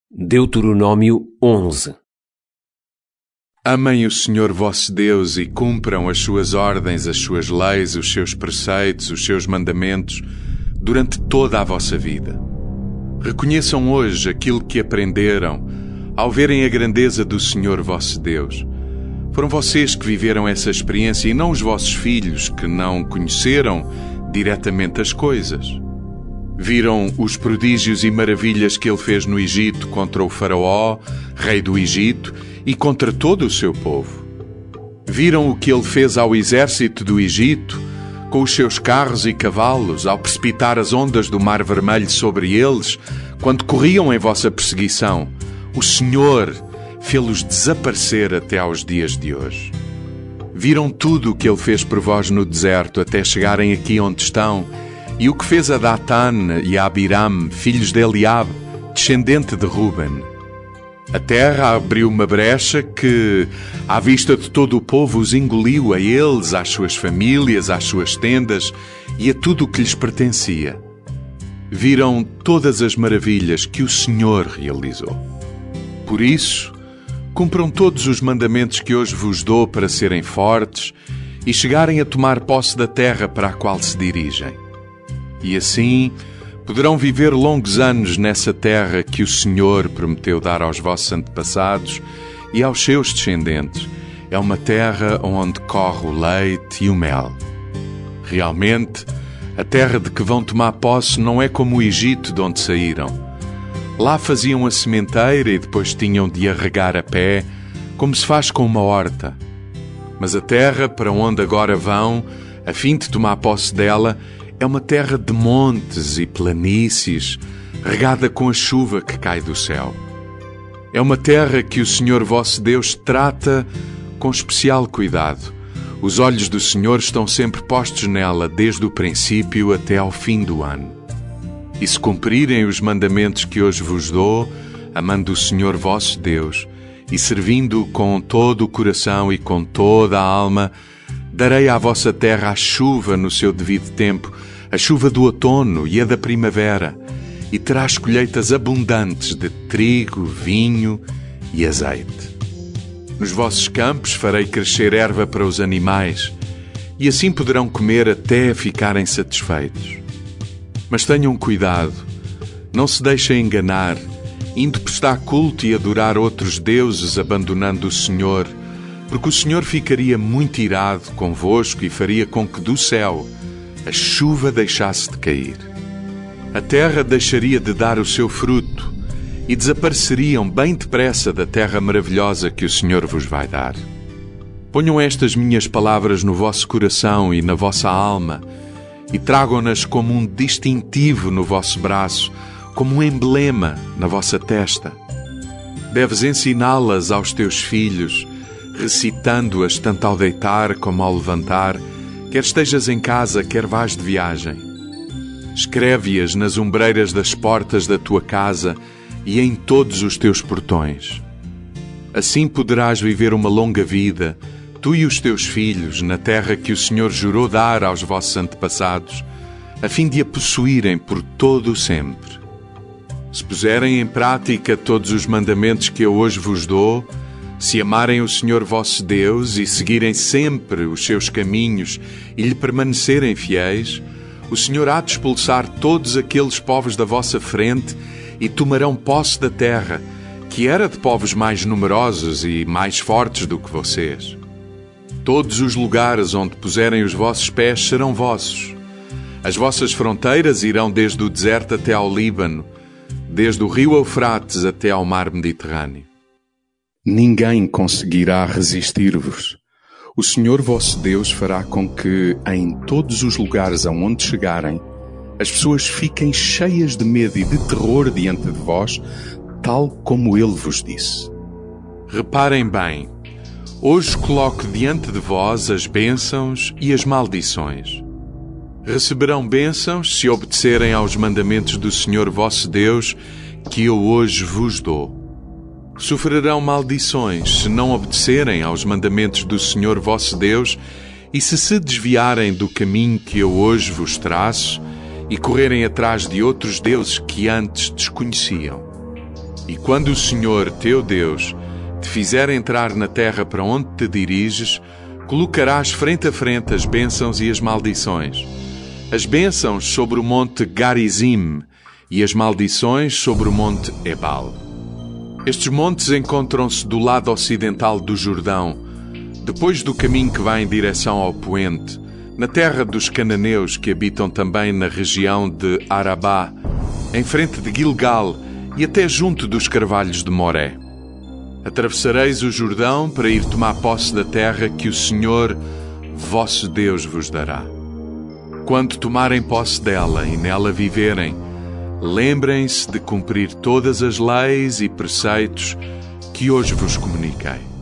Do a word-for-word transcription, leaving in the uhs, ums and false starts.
Deuteronômio onze. Amem o Senhor vosso Deus e cumpram as suas ordens, as suas leis, os seus preceitos, os seus mandamentos, durante toda a vossa vida. Reconheçam hoje aquilo que aprenderam ao verem a grandeza do Senhor vosso Deus. Foram vocês que viveram essa experiência e não os vossos filhos, que não conheceram diretamente as coisas. Viram os prodígios e maravilhas que ele fez no Egito contra o faraó, rei do Egito, e contra todo o seu povo. Viram o que ele fez ao exército do Egito, com os seus carros e cavalos, ao precipitar as ondas do Mar Vermelho sobre eles, quando corriam em vossa perseguição. O Senhor fê-los desaparecer até aos dias de hoje. Viram tudo o que ele fez por vós no deserto, até chegarem aqui onde estão, e o que fez a Datã e a Abiram, filhos de Eliabe, descendente de Ruben. A terra abriu uma brecha que, à vista de todo o povo, os engoliu a eles, às suas famílias, às suas tendas e a tudo o que lhes pertencia. Viram todas as maravilhas que o Senhor realizou. Por isso, cumpram todos os mandamentos que hoje vos dou para serem fortes e chegarem a tomar posse da terra para a qual se dirigem. E assim poderão viver longos anos nessa terra que o Senhor prometeu dar aos vossos antepassados e aos seus descendentes. É uma terra onde corre o leite e o mel. Realmente, a terra de que vão tomar posse não é como o Egito de onde saíram. Lá faziam a sementeira e depois tinham de a regar a pé, como se faz com uma horta. Mas a terra para onde agora vão, a fim de tomar posse dela, é uma terra de montes e planícies, regada com a chuva que cai do céu. É uma terra que o Senhor vosso Deus trata com especial cuidado. Os olhos do Senhor estão sempre postos nela, desde o princípio até ao fim do ano. E se cumprirem os mandamentos que hoje vos dou, amando o Senhor vosso Deus, e servindo-o com todo o coração e com toda a alma, darei à vossa terra a chuva no seu devido tempo, a chuva do outono e a da primavera, e terás colheitas abundantes de trigo, vinho e azeite. Nos vossos campos farei crescer erva para os animais, e assim poderão comer até ficarem satisfeitos. Mas tenham cuidado, não se deixem enganar, indo prestar culto e adorar outros deuses, abandonando o Senhor, porque o Senhor ficaria muito irado convosco e faria com que do céu a chuva deixasse de cair. A terra deixaria de dar o seu fruto e desapareceriam bem depressa da terra maravilhosa que o Senhor vos vai dar. Ponham estas minhas palavras no vosso coração e na vossa alma e tragam-nas como um distintivo no vosso braço, como um emblema na vossa testa. Deves ensiná-las aos teus filhos, recitando-as tanto ao deitar como ao levantar, quer estejas em casa, quer vás de viagem. Escreve-as nas ombreiras das portas da tua casa e em todos os teus portões. Assim poderás viver uma longa vida, tu e os teus filhos, na terra que o Senhor jurou dar aos vossos antepassados, a fim de a possuírem por todo o sempre. Se puserem em prática todos os mandamentos que eu hoje vos dou, se amarem o Senhor vosso Deus e seguirem sempre os seus caminhos e lhe permanecerem fiéis, o Senhor há de expulsar todos aqueles povos da vossa frente e tomarão posse da terra, que era de povos mais numerosos e mais fortes do que vocês. Todos os lugares onde puserem os vossos pés serão vossos. As vossas fronteiras irão desde o deserto até ao Líbano, desde o rio Eufrates até ao mar Mediterrâneo. Ninguém conseguirá resistir-vos. O Senhor vosso Deus fará com que, em todos os lugares aonde chegarem, as pessoas fiquem cheias de medo e de terror diante de vós, tal como Ele vos disse. Reparem bem, hoje coloco diante de vós as bênçãos e as maldições. Receberão bênçãos se obedecerem aos mandamentos do Senhor vosso Deus, que eu hoje vos dou. Sofrerão maldições se não obedecerem aos mandamentos do Senhor vosso Deus e se se desviarem do caminho que eu hoje vos traço e correrem atrás de outros deuses que antes desconheciam. E quando o Senhor, teu Deus, te fizer entrar na terra para onde te diriges, colocarás frente a frente as bênçãos e as maldições. As bênçãos sobre o monte Garizim e as maldições sobre o monte Ebal. Estes montes encontram-se do lado ocidental do Jordão, depois do caminho que vai em direção ao poente, na terra dos cananeus que habitam também na região de Arabá, em frente de Gilgal e até junto dos carvalhos de Moré. Atravessareis o Jordão para ir tomar posse da terra que o Senhor, vosso Deus, vos dará. Quando tomarem posse dela e nela viverem, lembrem-se de cumprir todas as leis e preceitos que hoje vos comuniquei.